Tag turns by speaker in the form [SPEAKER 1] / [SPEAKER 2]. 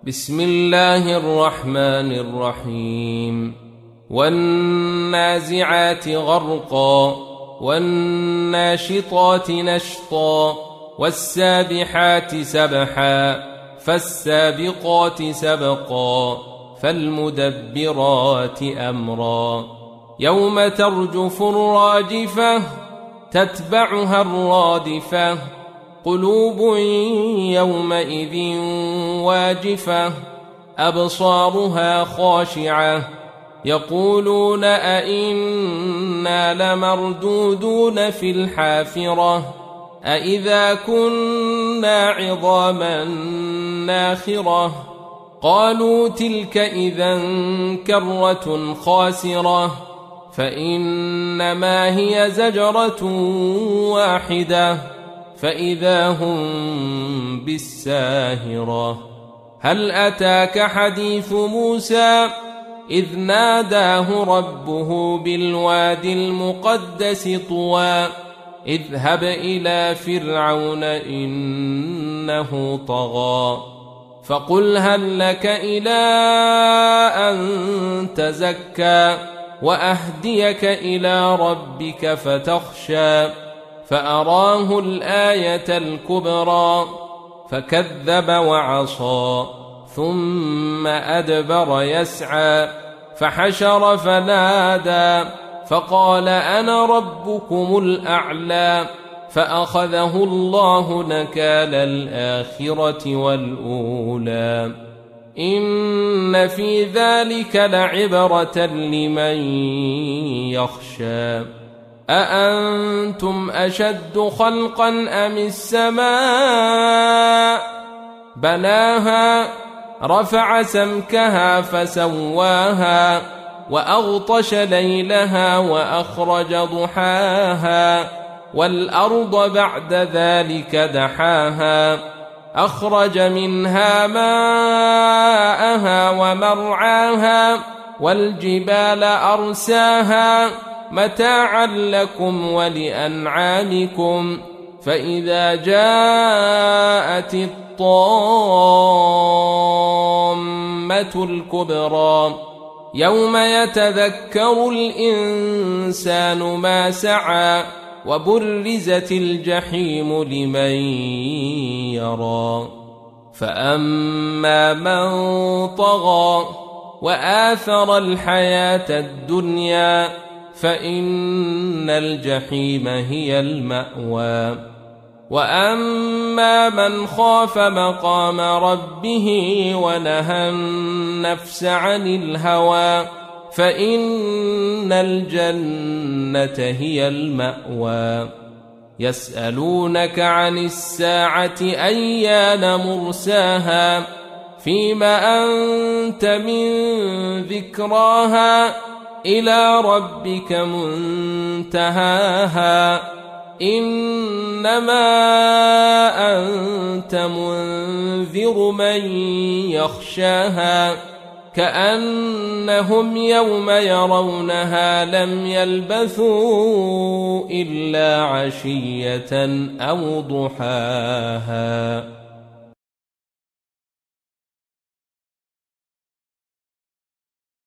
[SPEAKER 1] بسم الله الرحمن الرحيم. والنازعات غرقا والناشطات نشطا والسابحات سبحا فالسابقات سبقا فالمدبرات أمرا يوم ترجف الراجفة تتبعها الرادفة قلوب يومئذ واجفة أبصارها خاشعة يقولون أئنا لمردودون في الحافرة أئذا كنا عظاما ناخرة قالوا تلك إذا كرة خاسرة فإنما هي زجرة واحدة فإذا هم بالساهرة. هل أتاك حديث موسى إذ ناداه ربه بالوادي المقدس طوى اذهب إلى فرعون إنه طغى فقل هل لك إلى أن تزكى وأهديك إلى ربك فتخشى فأراه الآية الكبرى فكذب وعصى ثم أدبر يسعى فحشر فنادى فقال أنا ربكم الأعلى فأخذه الله نكال الآخرة والأولى إن في ذلك لعبرة لمن يخشى. أأنتم أشد خلقا أم السماء بناها رفع سمكها فسواها وأغطش ليلها وأخرج ضحاها والأرض بعد ذلك دحاها أخرج منها ماءها ومرعاها والجبال أرساها متاعا لكم ولأنعامكم فإذا جاءت الطامة الكبرى يوم يتذكر الإنسان ما سعى وبرزت الجحيم لمن يرى فأما من طغى وآثر الحياة الدنيا فإن الجحيم هي المأوى وأما من خاف مقام ربه ونهى النفس عن الهوى فإن الجنة هي المأوى. يسألونك عن الساعة أيان مرساها فيما أنت من ذكراها إلى ربك منتهاها إنما أنت منذر من يخشاها كأنهم يوم يرونها لم يلبثوا إلا عشية أو ضحاها.